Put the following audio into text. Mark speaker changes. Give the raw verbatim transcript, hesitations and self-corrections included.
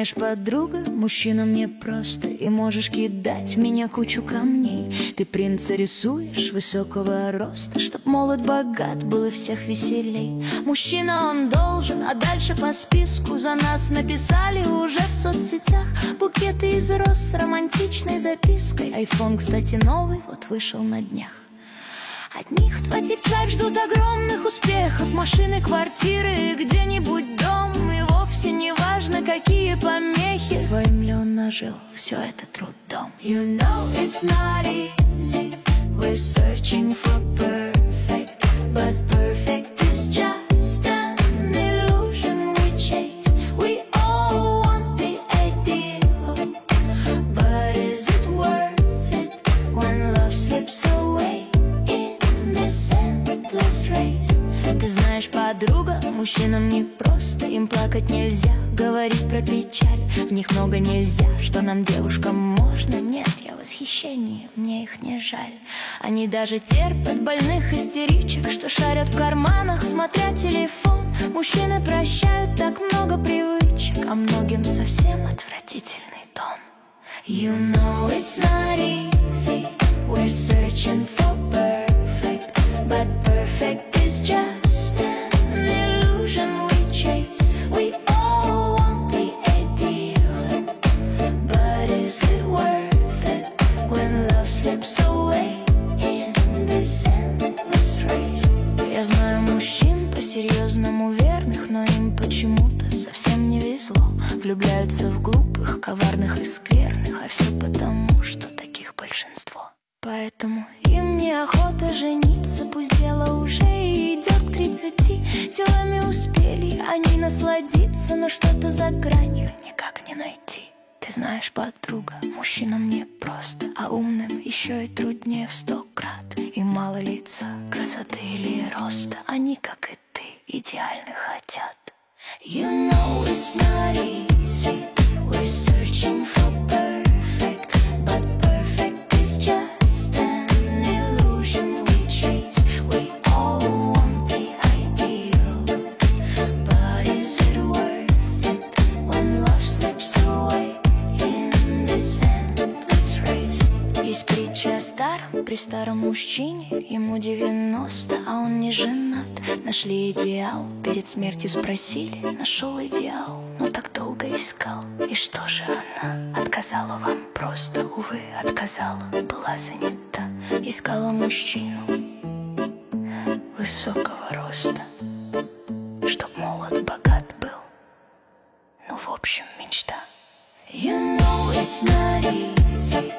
Speaker 1: знаешь, подруга, мужчинам непросто, и можешь кидать в меня кучу камней. Ты принца рисуешь высокого роста, чтоб молод богат был и всех веселей. Мужчина он должен, а дальше по списку за нас написали уже в соцсетях букеты из роз с романтичной запиской. Айфон, кстати, новый, вот вышел на днях. От них два тип-драйв ждут огромных успехов, машины, квартиры и где-нибудь дом. И вовсе не важно, какие помехи, свой миллион нажил, все это трудом. You know it's not easy, we're searching for perfect, but perfect is just an illusion we chase. We all want the ideal, but is it worth it when love slips away? Ты знаешь, подруга, мужчинам непросто, им плакать нельзя, говорить про печаль в них много нельзя. Что нам, девушкам, можно? Нет, я в восхищении, мне их не жаль. Они даже терпят больных истеричек, что шарят в карманах, смотря телефон. Мужчины прощают так много привычек, а многим совсем отвратительный тон. You know it's not easy, we're searching for perfect, but perfect is just an illusion we chase. We all want the ideal, but is it worth it when love slips away in this endless race? Я знаю мужчин по-серьезному верных, но им почему-то совсем не везло. Влюбляются в глупых, коварных и скверных, а все потому, что таких большинство. Поэтому им неохота жениться, пусть дело уже идет к тридцати. Делами успели они насладиться, но что-то за гранью никак не найти. Ты знаешь, подруга, мужчинам не просто, а умным еще и труднее в сто крат. И мало лица, красоты или роста, они, как и ты, идеально хотят. You know it's not easy, we're searching for perfect, but perfect is just an illusion we chase. We all want the ideal, but is it worth it when love slips away in this endless race? Есть притча о старом, при старом мужчине, ему девяносто, а он не женат. Нашли идеал, перед смертью спросили, нашел идеал, но так долго искал. И что же она? Отказала вам просто, увы, отказала, была занята. Искала мужчину высокого роста, чтоб молод, богат был, ну в общем мечта. You know it's not easy,